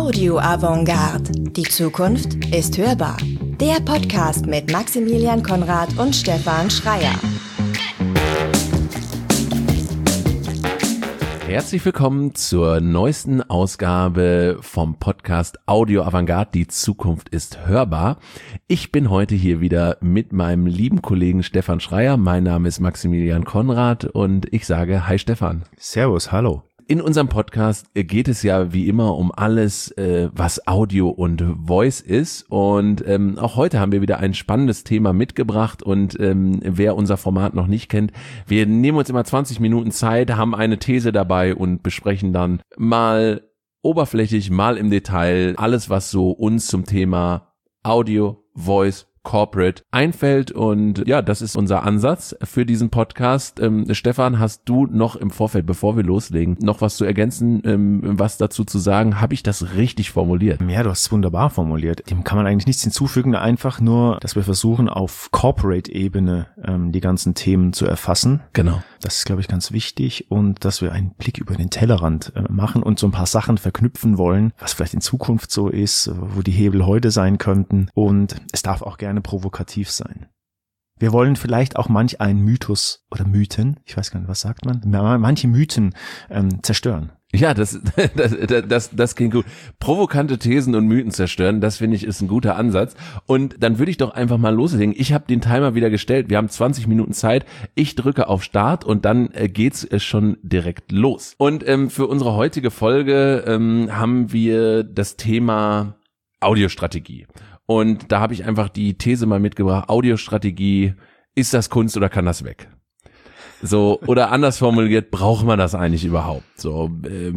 Audio Avantgarde. Die Zukunft ist hörbar. Der Podcast mit Maximilian Konrad und Stefan Schreier. Herzlich willkommen zur neuesten Ausgabe vom Podcast Audio Avantgarde. Die Zukunft ist hörbar. Ich bin heute hier wieder mit meinem lieben Kollegen Stefan Schreier. Mein Name ist Maximilian Konrad und ich sage Hi Stefan. Servus, hallo. In unserem Podcast geht es ja wie immer um alles, was Audio und Voice ist, und auch heute haben wir wieder ein spannendes Thema mitgebracht, und wer unser Format noch nicht kennt, wir nehmen uns immer 20 Minuten Zeit, haben eine These dabei und besprechen dann mal oberflächlich, mal im Detail alles, was so uns zum Thema Audio, Voice, Corporate einfällt, und ja, das ist unser Ansatz für diesen Podcast. Stefan, hast du noch im Vorfeld, bevor wir loslegen, noch was zu ergänzen, was dazu zu sagen? Habe ich das richtig formuliert? Ja, du hast es wunderbar formuliert. Dem kann man eigentlich nichts hinzufügen, einfach nur, dass wir versuchen, auf Corporate-Ebene die ganzen Themen zu erfassen. Genau. Das ist, glaube ich, ganz wichtig, und dass wir einen Blick über den Tellerrand machen und so ein paar Sachen verknüpfen wollen, was vielleicht in Zukunft so ist, wo die Hebel heute sein könnten, und es darf auch gerne provokativ sein. Wir wollen vielleicht auch manch einen Mythos oder Mythen, ich weiß gar nicht, was sagt man, manche Mythen zerstören. Ja, das klingt gut. Provokante Thesen und Mythen zerstören, das finde ich ist ein guter Ansatz. Und dann würde ich doch einfach mal loslegen. Ich habe den Timer wieder gestellt. Wir haben 20 Minuten Zeit. Ich drücke auf Start und dann geht's schon direkt los. Und für unsere heutige Folge haben wir das Thema Audiostrategie. Und da habe ich einfach die These mal mitgebracht. Audiostrategie, ist das Kunst oder kann das weg? So, oder anders formuliert, braucht man das eigentlich überhaupt? So,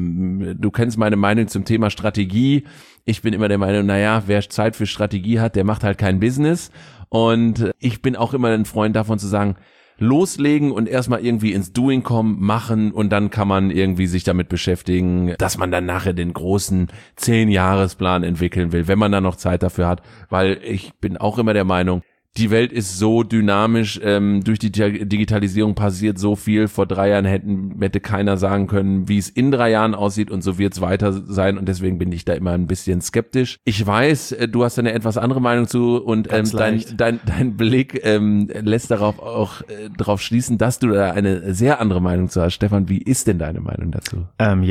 du kennst meine Meinung zum Thema Strategie. Ich bin immer der Meinung, naja, wer Zeit für Strategie hat, der macht halt kein Business. Und ich bin auch immer ein Freund davon zu sagen, loslegen und erstmal irgendwie ins Doing kommen, machen, und dann kann man irgendwie sich damit beschäftigen, dass man dann nachher den großen 10-Jahresplan entwickeln will, wenn man dann noch Zeit dafür hat, weil ich bin auch immer der Meinung, die Welt ist so dynamisch, durch die Digitalisierung passiert so viel. Vor 3 Jahren hätte keiner sagen können, wie es in 3 Jahren aussieht, und so wird es weiter sein, und deswegen bin ich da immer ein bisschen skeptisch. Ich weiß, du hast eine etwas andere Meinung zu, und dein Blick lässt darauf auch darauf schließen, dass du da eine sehr andere Meinung zu hast. Stefan, wie ist denn deine Meinung dazu?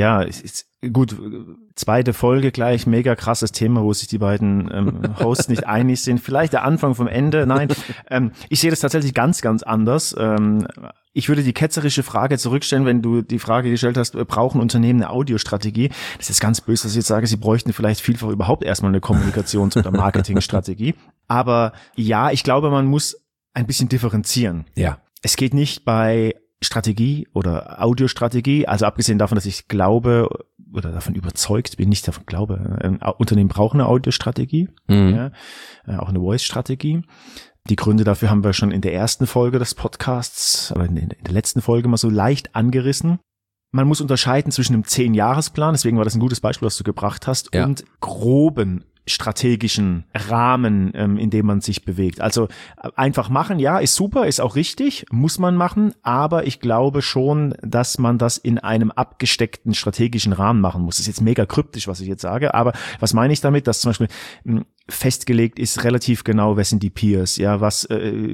Gut, zweite Folge gleich, mega krasses Thema, wo sich die beiden Hosts nicht einig sind. Vielleicht der Anfang vom Ende. Nein, ich sehe das tatsächlich ganz, ganz anders. Ich würde die ketzerische Frage zurückstellen, wenn du die Frage gestellt hast, brauchen Unternehmen eine Audiostrategie? Das ist ganz böse, dass ich jetzt sage, sie bräuchten vielleicht vielfach überhaupt erstmal eine Kommunikations- oder Marketingstrategie. Aber ja, ich glaube, man muss ein bisschen differenzieren. Ja. Es geht nicht bei Strategie oder Audiostrategie, also abgesehen davon, dass ich glaube oder davon überzeugt bin, nicht davon glaube, Unternehmen brauchen eine Audiostrategie, ja, auch eine Voice-Strategie. Die Gründe dafür haben wir schon in der ersten Folge des Podcasts, aber in der letzten Folge mal so leicht angerissen. Man muss unterscheiden zwischen einem 10-Jahresplan, deswegen war das ein gutes Beispiel, was du gebracht hast, ja, und groben strategischen Rahmen, in dem man sich bewegt. Also einfach machen, ja, ist super, ist auch richtig, muss man machen, aber ich glaube schon, dass man das in einem abgesteckten strategischen Rahmen machen muss. Das ist jetzt mega kryptisch, was ich jetzt sage, aber was meine ich damit, dass zum Beispiel festgelegt ist relativ genau, wer sind die Peers, ja, was,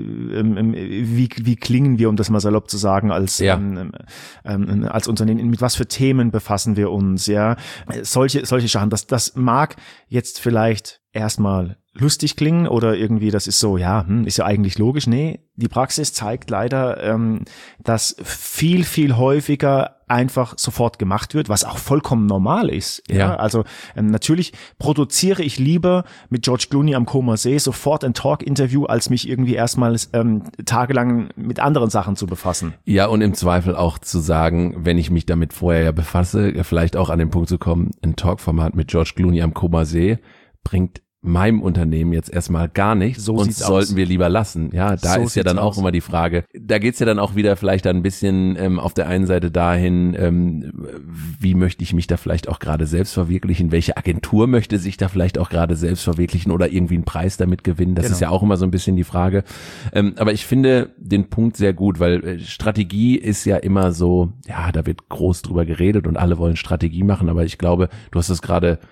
wie klingen wir, um das mal salopp zu sagen, als Unternehmen, mit was für Themen befassen wir uns, ja, solche Sachen, das mag jetzt vielleicht erstmal lustig klingen oder irgendwie, das ist so, ja, ist ja eigentlich logisch. Nee, die Praxis zeigt leider, dass viel, viel häufiger einfach sofort gemacht wird, was auch vollkommen normal ist. Ja. Also natürlich produziere ich lieber mit George Clooney am Comer See sofort ein Talk-Interview, als mich irgendwie erstmals tagelang mit anderen Sachen zu befassen. Ja, und im Zweifel auch zu sagen, wenn ich mich damit vorher ja befasse, vielleicht auch an den Punkt zu kommen, ein Talk-Format mit George Clooney am Comer See bringt meinem Unternehmen jetzt erstmal gar nichts, so und sollten wir lieber lassen. Ja, da so ist ja dann auch immer die Frage, da geht's ja dann auch wieder vielleicht dann ein bisschen auf der einen Seite dahin, wie möchte ich mich da vielleicht auch gerade selbst verwirklichen, welche Agentur möchte sich da vielleicht auch gerade selbst verwirklichen oder irgendwie einen Preis damit gewinnen, das ist ja auch immer so ein bisschen die Frage. Aber ich finde den Punkt sehr gut, weil Strategie ist ja immer so, ja, da wird groß drüber geredet und alle wollen Strategie machen, aber ich glaube, du hast es gerade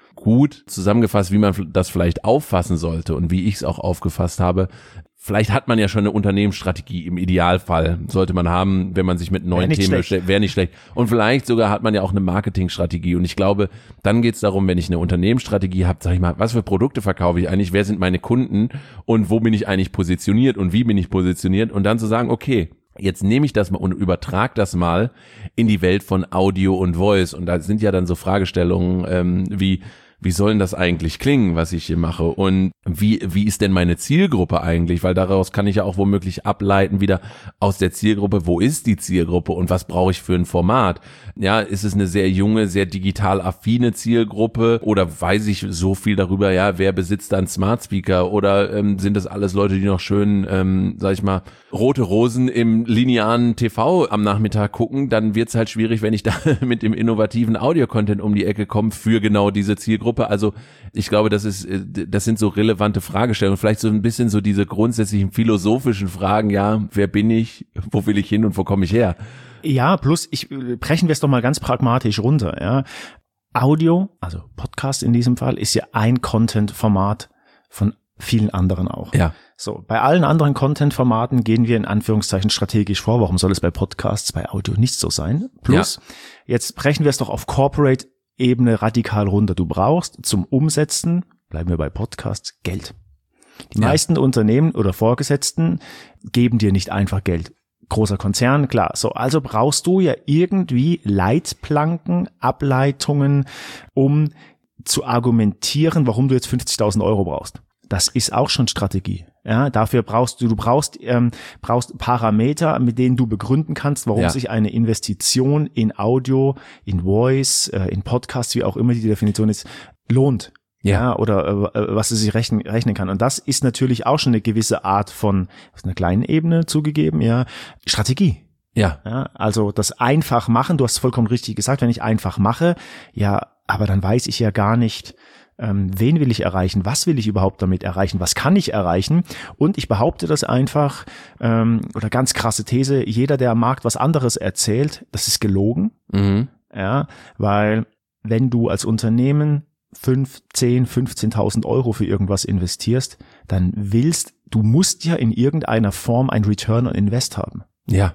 gut zusammengefasst, wie man das vielleicht auffassen sollte und wie ich es auch aufgefasst habe. Vielleicht hat man ja schon eine Unternehmensstrategie im Idealfall, sollte man haben, wenn man sich mit neuen Themen beschäftigt, wäre nicht schlecht. Und vielleicht sogar hat man ja auch eine Marketingstrategie. Und ich glaube, dann geht es darum, wenn ich eine Unternehmensstrategie habe, sage ich mal, was für Produkte verkaufe ich eigentlich, wer sind meine Kunden und wo bin ich eigentlich positioniert und wie bin ich positioniert und dann zu sagen, okay, jetzt nehme ich das mal und übertrage das mal in die Welt von Audio und Voice. Und da sind ja dann so Fragestellungen wie soll denn das eigentlich klingen, was ich hier mache? Und wie ist denn meine Zielgruppe eigentlich? Weil daraus kann ich ja auch womöglich ableiten wieder aus der Zielgruppe, wo ist die Zielgruppe und was brauche ich für ein Format? Ja, ist es eine sehr junge, sehr digital affine Zielgruppe oder weiß ich so viel darüber, ja, wer besitzt da einen Smart Speaker oder sind das alles Leute, die noch schön, sag ich mal, rote Rosen im linearen TV am Nachmittag gucken? Dann wird's halt schwierig, wenn ich da mit dem innovativen Audio-Content um die Ecke komme für genau diese Zielgruppe. Also ich glaube, das sind so relevante Fragestellungen, vielleicht so ein bisschen so diese grundsätzlichen philosophischen Fragen, ja, wer bin ich, wo will ich hin und wo komme ich her? Ja, plus brechen wir es doch mal ganz pragmatisch runter, ja. Audio, also Podcast in diesem Fall, ist ja ein Content-Format von vielen anderen auch. Ja. So, bei allen anderen Content-Formaten gehen wir in Anführungszeichen strategisch vor. Warum soll es bei Podcasts, bei Audio nicht so sein? Plus, Jetzt brechen wir es doch auf Corporate-Ebene radikal runter. Du brauchst zum Umsetzen, bleiben wir bei Podcasts, Geld. Die meisten Unternehmen oder Vorgesetzten geben dir nicht einfach Geld. Großer Konzern, klar. So, also brauchst du ja irgendwie Leitplanken, Ableitungen, um zu argumentieren, warum du jetzt 50.000 Euro brauchst. Das ist auch schon Strategie. Ja, dafür brauchst du brauchst Parameter, mit denen du begründen kannst, warum sich eine Investition in Audio, in Voice, in Podcasts, wie auch immer die Definition ist, lohnt. Ja, oder was es sich rechnen kann. Und das ist natürlich auch schon eine gewisse Art von, auf einer kleinen Ebene zugegeben, Strategie. Ja, also das einfach machen, du hast vollkommen richtig gesagt, wenn ich einfach mache, aber dann weiß ich ja gar nicht, wen will ich erreichen, was will ich überhaupt damit erreichen, was kann ich erreichen, und ich behaupte das einfach, oder ganz krasse These, jeder, der am Markt was anderes erzählt, das ist gelogen, weil wenn du als Unternehmen 5, 10, 15.000 Euro für irgendwas investierst, dann du musst ja in irgendeiner Form ein Return on Invest haben. Ja.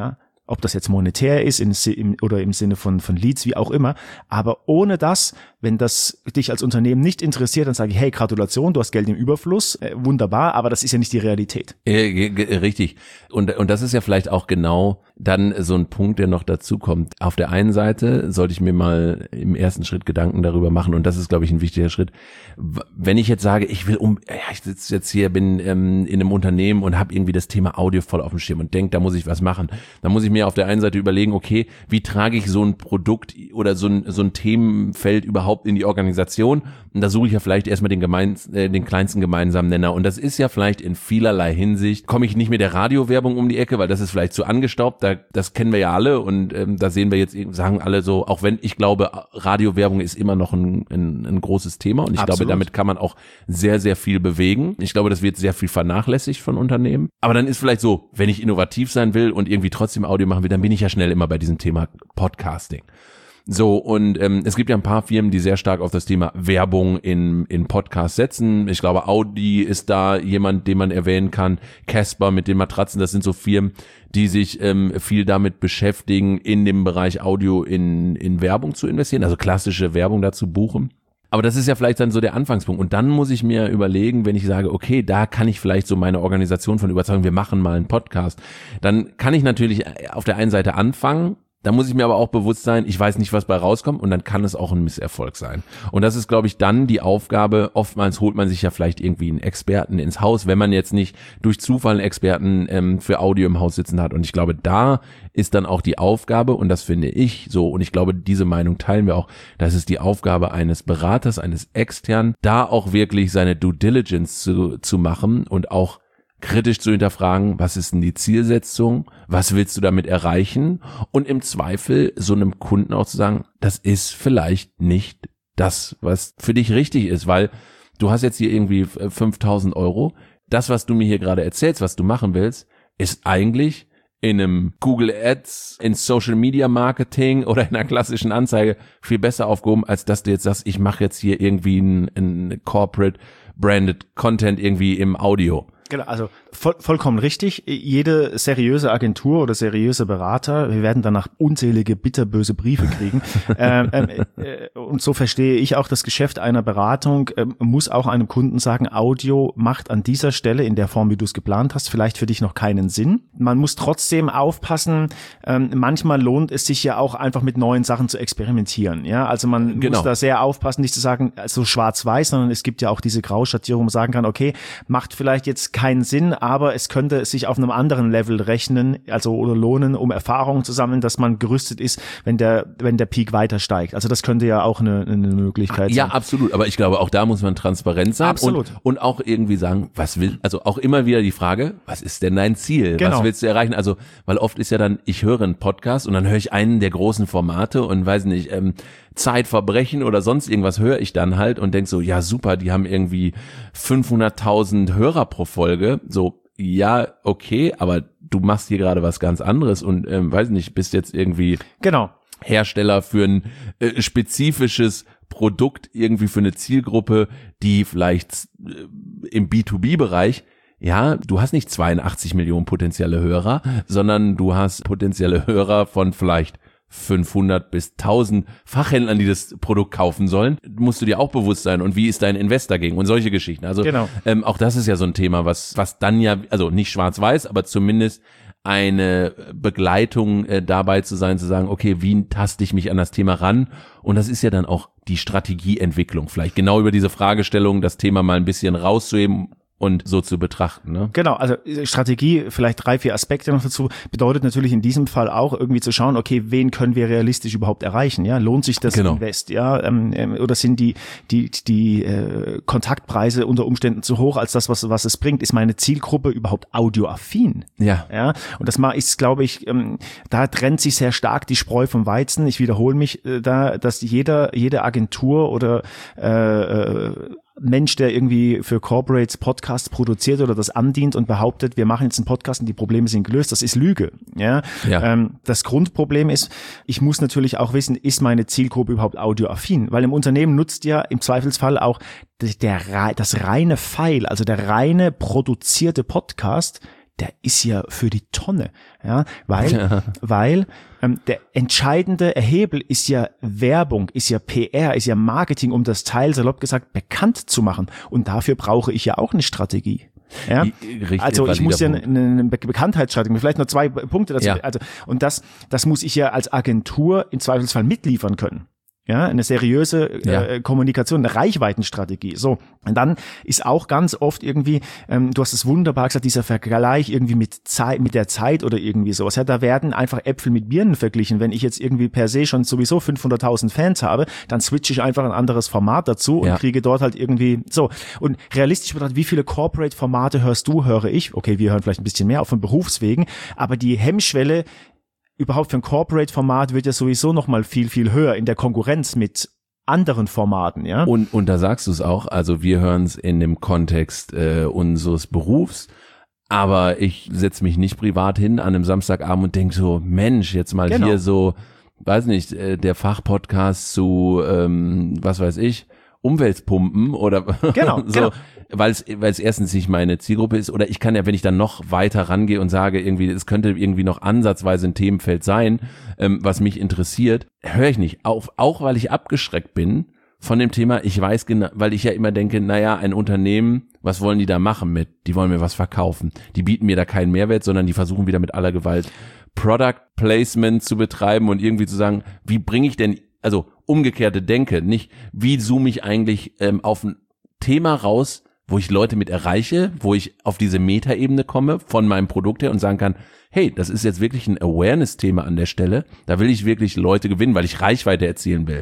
Ob das jetzt monetär ist oder im Sinne von Leads, wie auch immer. Aber ohne das, wenn das dich als Unternehmen nicht interessiert, dann sage ich, hey, Gratulation, du hast Geld im Überfluss, wunderbar, aber das ist ja nicht die Realität. Richtig. Und das ist ja vielleicht auch genau dann so ein Punkt, der noch dazu kommt. Auf der einen Seite sollte ich mir mal im ersten Schritt Gedanken darüber machen, und das ist, glaube ich, ein wichtiger Schritt. Wenn ich jetzt sage, ich sitze jetzt hier, bin in einem Unternehmen und habe irgendwie das Thema Audio voll auf dem Schirm und denke, da muss ich was machen, dann muss ich mir auf der einen Seite überlegen, okay, wie trage ich so ein Produkt oder so ein Themenfeld überhaupt in die Organisation? Und da suche ich ja vielleicht erstmal den kleinsten gemeinsamen Nenner. Und das ist ja vielleicht in vielerlei Hinsicht, komme ich nicht mit der Radiowerbung um die Ecke, weil das ist vielleicht zu angestaubt, das kennen wir ja alle, und da sehen wir jetzt, sagen alle so, auch wenn ich glaube, Radiowerbung ist immer noch ein großes Thema, und ich glaube, damit kann man auch sehr, sehr viel bewegen. Ich glaube, das wird sehr viel vernachlässigt von Unternehmen. Aber dann ist vielleicht so, wenn ich innovativ sein will und irgendwie trotzdem Audio machen will, dann bin ich ja schnell immer bei diesem Thema Podcasting. So, und es gibt ja ein paar Firmen, die sehr stark auf das Thema Werbung in Podcasts setzen. Ich glaube, Audi ist da jemand, den man erwähnen kann. Casper mit den Matratzen, das sind so Firmen, die sich viel damit beschäftigen, in dem Bereich Audio in Werbung zu investieren, also klassische Werbung dazu buchen. Aber das ist ja vielleicht dann so der Anfangspunkt. Und dann muss ich mir überlegen, wenn ich sage, okay, da kann ich vielleicht so meine Organisation von überzeugen, wir machen mal einen Podcast. Dann kann ich natürlich auf der einen Seite anfangen. Da muss ich mir aber auch bewusst sein, ich weiß nicht, was bei rauskommt, und dann kann es auch ein Misserfolg sein. Und das ist, glaube ich, dann die Aufgabe. Oftmals holt man sich ja vielleicht irgendwie einen Experten ins Haus, wenn man jetzt nicht durch Zufall einen Experten für Audio im Haus sitzen hat. Und ich glaube, da ist dann auch die Aufgabe, und das finde ich so, und ich glaube, diese Meinung teilen wir auch, das ist die Aufgabe eines Beraters, eines Externen, da auch wirklich seine Due Diligence zu machen und auch kritisch zu hinterfragen, was ist denn die Zielsetzung, was willst du damit erreichen, und im Zweifel so einem Kunden auch zu sagen, das ist vielleicht nicht das, was für dich richtig ist, weil du hast jetzt hier irgendwie 5.000 Euro, das, was du mir hier gerade erzählst, was du machen willst, ist eigentlich in einem Google Ads, in Social Media Marketing oder in einer klassischen Anzeige viel besser aufgehoben, als dass du jetzt sagst, ich mache jetzt hier irgendwie ein Corporate Branded Content irgendwie im Audio. Genau, also vollkommen richtig. Jede seriöse Agentur oder seriöse Berater, wir werden danach unzählige bitterböse Briefe kriegen. Und so verstehe ich auch das Geschäft einer Beratung, muss auch einem Kunden sagen, Audio macht an dieser Stelle in der Form, wie du es geplant hast, vielleicht für dich noch keinen Sinn. Man muss trotzdem aufpassen, manchmal lohnt es sich ja auch einfach mit neuen Sachen zu experimentieren. Ja, also man muss da sehr aufpassen, nicht zu sagen, so schwarz-weiß, sondern es gibt ja auch diese Grauschattierung, wo man sagen kann, okay, macht vielleicht jetzt keinen Sinn, aber es könnte sich auf einem anderen Level rechnen, also oder lohnen, um Erfahrungen zu sammeln, dass man gerüstet ist, wenn der Peak weiter steigt. Also das könnte ja auch eine Möglichkeit sein. Ja, absolut. Aber ich glaube, auch da muss man transparent sein. Absolut. Und auch irgendwie sagen, also auch immer wieder die Frage, was ist denn dein Ziel? Genau. Was willst du erreichen? Also, weil oft ist ja dann, ich höre einen Podcast und dann höre ich einen der großen Formate und weiß nicht, Zeitverbrechen oder sonst irgendwas höre ich dann halt und denk so, ja super, die haben irgendwie 500.000 Hörer pro Folge. So, ja, okay, aber du machst hier gerade was ganz anderes und weiß nicht, bist jetzt irgendwie Hersteller für ein spezifisches Produkt, irgendwie für eine Zielgruppe, die vielleicht im B2B-Bereich, ja, du hast nicht 82 Millionen potenzielle Hörer, sondern du hast potenzielle Hörer von vielleicht 500 bis 1000 Fachhändlern, die das Produkt kaufen sollen, musst du dir auch bewusst sein. Und wie ist dein Invest dagegen? Und solche Geschichten. Also auch das ist ja so ein Thema, was dann ja, also nicht schwarz-weiß, aber zumindest eine Begleitung dabei zu sein, zu sagen, okay, wie taste ich mich an das Thema ran? Und das ist ja dann auch die Strategieentwicklung. Vielleicht genau über diese Fragestellung das Thema mal ein bisschen rauszuheben und so zu betrachten, ne? Genau, also Strategie, vielleicht 3-4 Aspekte noch dazu, bedeutet natürlich in diesem Fall auch irgendwie zu schauen, okay, wen können wir realistisch überhaupt erreichen, ja? Lohnt sich das Invest, ja? Oder sind die Kontaktpreise unter Umständen zu hoch als das, was es bringt? Ist meine Zielgruppe überhaupt audioaffin? Ja? Und das ist, glaube ich, da trennt sich sehr stark die Spreu vom Weizen. Ich wiederhole mich dass jede Agentur oder Mensch, der irgendwie für Corporates Podcasts produziert oder das andient und behauptet, wir machen jetzt einen Podcast und die Probleme sind gelöst, das ist Lüge. Ja. Das Grundproblem ist, ich muss natürlich auch wissen, ist meine Zielgruppe überhaupt audioaffin? Weil im Unternehmen nutzt ja im Zweifelsfall auch das reine File, also der reine produzierte Podcast, der ist ja für die Tonne, ja, weil der entscheidende Hebel ist ja Werbung, ist ja PR, ist ja Marketing, um das Teil, salopp gesagt, bekannt zu machen. Und dafür brauche ich ja auch eine Strategie. Ja, also ich muss ja eine Bekanntheitsstrategie, vielleicht noch 2 Punkte dazu. Ja. Also, und das muss ich ja als Agentur im Zweifelsfall mitliefern können. Ja, eine seriöse Kommunikation, eine Reichweitenstrategie. So, und dann ist auch ganz oft irgendwie, du hast es wunderbar gesagt, dieser Vergleich irgendwie mit der Zeit oder irgendwie sowas. Ja, da werden einfach Äpfel mit Birnen verglichen. Wenn ich jetzt irgendwie per se schon sowieso 500.000 Fans habe, dann switche ich einfach ein anderes Format dazu und kriege dort halt irgendwie so. Und realistisch betrachtet, wie viele Corporate-Formate höre ich? Okay, wir hören vielleicht ein bisschen mehr, auch von Berufswegen, aber die Hemmschwelle überhaupt für ein Corporate-Format wird ja sowieso noch mal viel, viel höher in der Konkurrenz mit anderen Formaten, ja. Und da sagst du es auch, also wir hören es in dem Kontext unseres Berufs, aber ich setze mich nicht privat hin an einem Samstagabend und denke so, Mensch, jetzt mal hier so, weiß nicht, der Fachpodcast zu, was weiß ich, Umweltpumpen oder so. Weil es erstens nicht meine Zielgruppe ist, oder ich kann ja, wenn ich dann noch weiter rangehe und sage, irgendwie, es könnte irgendwie noch ansatzweise ein Themenfeld sein, was mich interessiert, höre ich nicht auf, auch weil ich abgeschreckt bin von dem Thema. Ich weiß genau, weil ich ja immer denke, naja, ein Unternehmen, was wollen die da machen mit? Die wollen mir was verkaufen. Die bieten mir da keinen Mehrwert, sondern die versuchen wieder mit aller Gewalt Product Placement zu betreiben und irgendwie zu sagen, wie bringe ich denn, also umgekehrte Denke, nicht, wie zoome ich eigentlich auf ein Thema raus, wo ich Leute mit erreiche, wo ich auf diese Metaebene komme von meinem Produkt her und sagen kann, hey, das ist jetzt wirklich ein Awareness-Thema an der Stelle, da will ich wirklich Leute gewinnen, weil ich Reichweite erzielen will.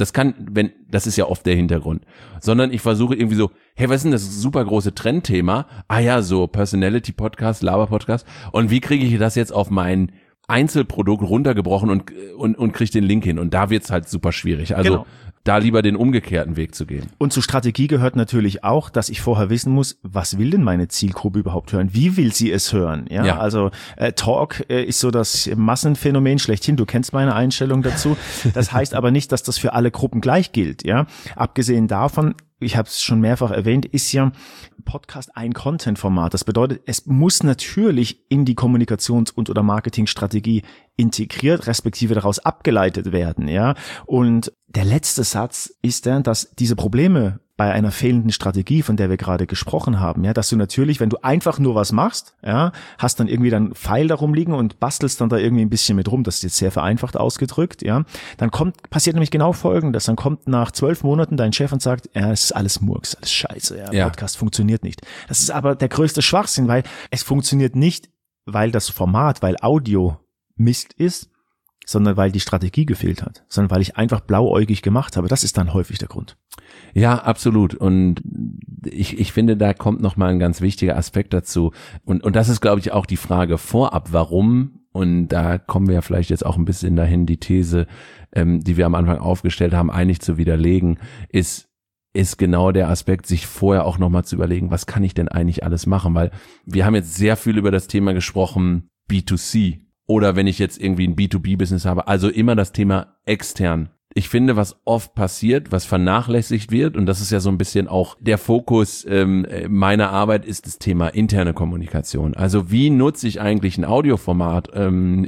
Das ist ja oft der Hintergrund. Sondern ich versuche irgendwie so, hey, was ist denn das super große Trendthema? Ah ja, so Personality-Podcast, Laber-Podcast. Und wie kriege ich das jetzt auf mein Einzelprodukt runtergebrochen und kriege den Link hin. Und da wird's halt super schwierig. Also da lieber den umgekehrten Weg zu gehen. Und zur Strategie gehört natürlich auch, dass ich vorher wissen muss, was will denn meine Zielgruppe überhaupt hören? Wie will sie es hören? Ja. Also Talk ist so das Massenphänomen schlechthin. Du kennst meine Einstellung dazu. Das heißt aber nicht, dass das für alle Gruppen gleich gilt. Ja. Abgesehen davon, ich habe es schon mehrfach erwähnt, ist ja Podcast ein Content-Format. Das bedeutet, es muss natürlich in die Kommunikations- oder Marketingstrategie integriert, respektive daraus abgeleitet werden. Ja. Und der letzte Satz ist dann, dass diese Probleme bei einer fehlenden Strategie, von der wir gerade gesprochen haben, ja, dass du natürlich, wenn du einfach nur was machst, ja, hast dann irgendwie dann Pfeil da rumliegen und bastelst dann da irgendwie ein bisschen mit rum, das ist jetzt sehr vereinfacht ausgedrückt, ja, dann passiert nämlich genau Folgendes, dann kommt nach 12 Monaten dein Chef und sagt, ja, es ist alles Murks, alles Scheiße, ja, Podcast funktioniert nicht. Das ist aber der größte Schwachsinn, weil es funktioniert nicht, weil das Format, weil Audio Mist ist, sondern weil die Strategie gefehlt hat, sondern weil ich einfach blauäugig gemacht habe. Das ist dann häufig der Grund. Ja, absolut. Und ich finde, da kommt noch mal ein ganz wichtiger Aspekt dazu. Und das ist, glaube ich, auch die Frage vorab, warum. Und da kommen wir ja vielleicht jetzt auch ein bisschen dahin, die These, die wir am Anfang aufgestellt haben, eigentlich zu widerlegen, ist genau der Aspekt, sich vorher auch noch mal zu überlegen, was kann ich denn eigentlich alles machen? Weil wir haben jetzt sehr viel über das Thema gesprochen, B2C. Oder wenn ich jetzt irgendwie ein B2B-Business habe, also immer das Thema extern. Ich finde, was oft passiert, was vernachlässigt wird, und das ist ja so ein bisschen auch der Fokus meiner Arbeit, ist das Thema interne Kommunikation. Also wie nutze ich eigentlich ein Audioformat im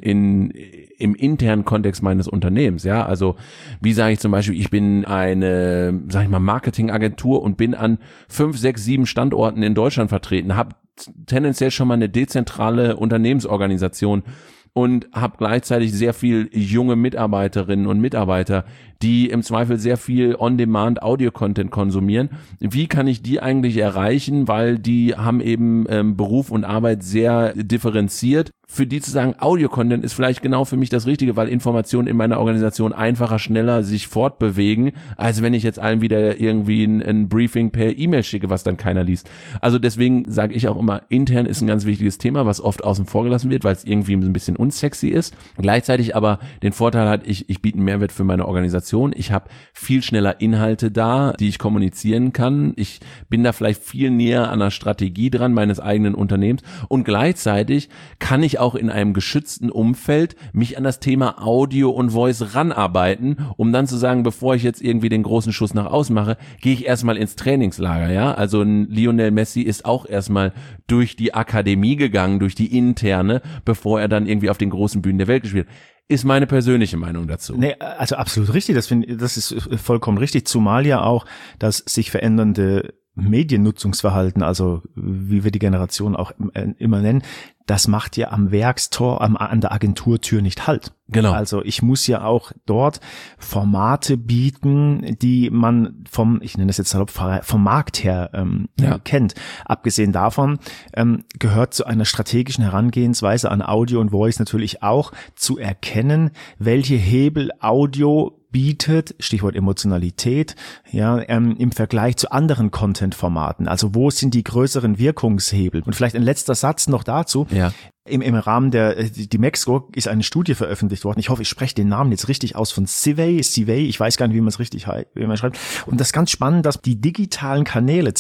internen Kontext meines Unternehmens? Ja, also wie sage ich zum Beispiel, ich bin eine, sag ich mal, Marketingagentur und bin an 5, 6, 7 Standorten in Deutschland vertreten, habe tendenziell schon mal eine dezentrale Unternehmensorganisation und habe gleichzeitig sehr viel junge Mitarbeiterinnen und Mitarbeiter, die im Zweifel sehr viel On-Demand-Audio-Content konsumieren. Wie kann ich die eigentlich erreichen? Weil die haben eben Beruf und Arbeit sehr differenziert. Für die zu sagen, Audio-Content ist vielleicht genau für mich das Richtige, weil Informationen in meiner Organisation einfacher, schneller sich fortbewegen, als wenn ich jetzt allen wieder irgendwie ein Briefing per E-Mail schicke, was dann keiner liest. Also deswegen sage ich auch immer, intern ist ein ganz wichtiges Thema, was oft außen vor gelassen wird, weil es irgendwie ein bisschen unsexy ist. Gleichzeitig aber den Vorteil hat, ich biete einen Mehrwert für meine Organisation. Ich habe viel schneller Inhalte da, die ich kommunizieren kann. Ich bin da vielleicht viel näher an der Strategie dran meines eigenen Unternehmens und gleichzeitig kann ich auch in einem geschützten Umfeld mich an das Thema Audio und Voice ranarbeiten, um dann zu sagen, bevor ich jetzt irgendwie den großen Schuss nach außen mache, gehe ich erstmal ins Trainingslager, ja. Also ein Lionel Messi ist auch erstmal durch die Akademie gegangen, durch die interne, bevor er dann irgendwie auf den großen Bühnen der Welt gespielt hat. Ist meine persönliche Meinung dazu. Nee, also absolut richtig, das ist vollkommen richtig, zumal ja auch das sich verändernde Mediennutzungsverhalten, also wie wir die Generation auch immer nennen, das macht ja am Werkstor, an der Agenturtür nicht Halt. Genau. Also ich muss ja auch dort Formate bieten, die man ich nenne das jetzt salopp, vom Markt her kennt. Abgesehen davon gehört zu einer strategischen Herangehensweise an Audio und Voice natürlich auch zu erkennen, welche Hebel Audio bietet, Stichwort Emotionalität, ja, im Vergleich zu anderen Content-Formaten. Also wo sind die größeren Wirkungshebel? Und vielleicht ein letzter Satz noch dazu. Ja. Im Rahmen die Mexiko ist eine Studie veröffentlicht worden. Ich hoffe, ich spreche den Namen jetzt richtig aus, von Civey, ich weiß gar nicht, wie man es richtig wie man schreibt. Und das ist ganz spannend, dass die digitalen Kanäle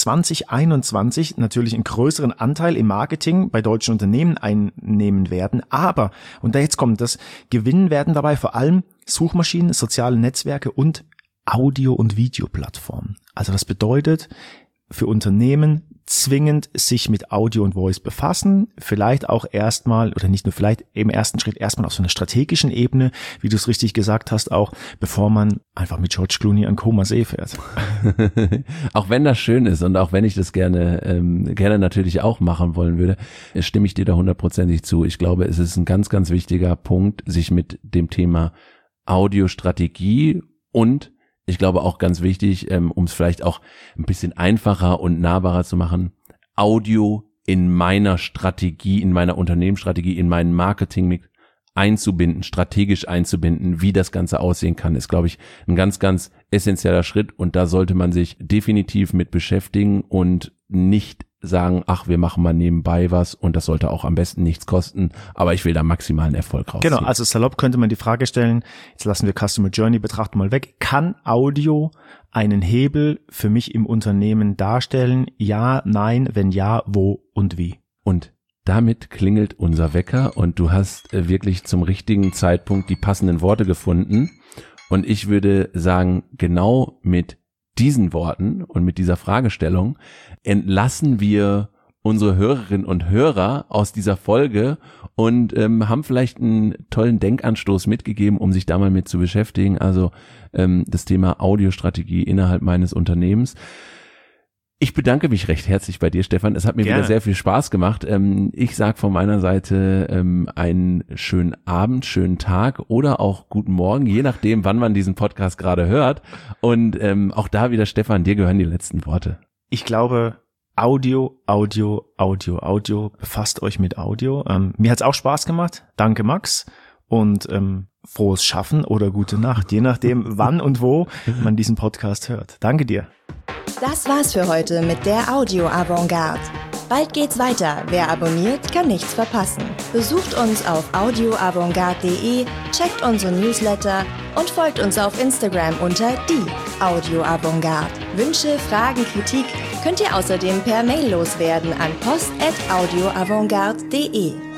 2021 natürlich einen größeren Anteil im Marketing bei deutschen Unternehmen einnehmen werden. Aber, und jetzt kommt das, gewinnen werden dabei vor allem Suchmaschinen, soziale Netzwerke und Audio- und Videoplattformen. Also das bedeutet für Unternehmen zwingend sich mit Audio und Voice befassen, vielleicht auch erstmal, oder nicht nur vielleicht, im ersten Schritt erstmal auf so einer strategischen Ebene, wie du es richtig gesagt hast, auch bevor man einfach mit George Clooney an Koma See fährt. Auch wenn das schön ist und auch wenn ich das gerne natürlich auch machen wollen würde, stimme ich dir da 100%ig zu. Ich glaube, es ist ein ganz, ganz wichtiger Punkt, sich mit dem Thema Audiostrategie und ich glaube auch ganz wichtig, um es vielleicht auch ein bisschen einfacher und nahbarer zu machen, Audio in meiner Strategie, in meiner Unternehmensstrategie, in meinen Marketing einzubinden, strategisch einzubinden, wie das Ganze aussehen kann, ist, glaube ich, ein ganz, ganz essentieller Schritt und da sollte man sich definitiv mit beschäftigen und nicht sagen, ach, wir machen mal nebenbei was und das sollte auch am besten nichts kosten, aber ich will da maximalen Erfolg rausziehen. Genau, also salopp könnte man die Frage stellen, jetzt lassen wir Customer Journey Betrachten mal weg, kann Audio einen Hebel für mich im Unternehmen darstellen? Ja, nein, wenn ja, wo und wie? Und damit klingelt unser Wecker und du hast wirklich zum richtigen Zeitpunkt die passenden Worte gefunden und ich würde sagen, genau mit diesen Worten und mit dieser Fragestellung entlassen wir unsere Hörerinnen und Hörer aus dieser Folge und haben vielleicht einen tollen Denkanstoß mitgegeben, um sich da mal mit zu beschäftigen. Also das Thema Audiostrategie innerhalb meines Unternehmens. Ich bedanke mich recht herzlich bei dir, Stefan. Es hat mir wieder sehr viel Spaß gemacht. Ich sage von meiner Seite einen schönen Abend, schönen Tag oder auch guten Morgen, je nachdem, wann man diesen Podcast gerade hört. Und auch da wieder, Stefan, dir gehören die letzten Worte. Ich glaube, Audio. Befasst euch mit Audio. Mir hat's auch Spaß gemacht. Danke, Max. Und frohes Schaffen oder gute Nacht, je nachdem, wann und wo man diesen Podcast hört. Danke dir. Das war's für heute mit der Audio Avantgarde. Bald geht's weiter. Wer abonniert, kann nichts verpassen. Besucht uns auf audioavantgarde.de, checkt unsere Newsletter und folgt uns auf Instagram unter die Audio Avantgarde. Wünsche, Fragen, Kritik könnt ihr außerdem per Mail loswerden an post@audioavantgarde.de.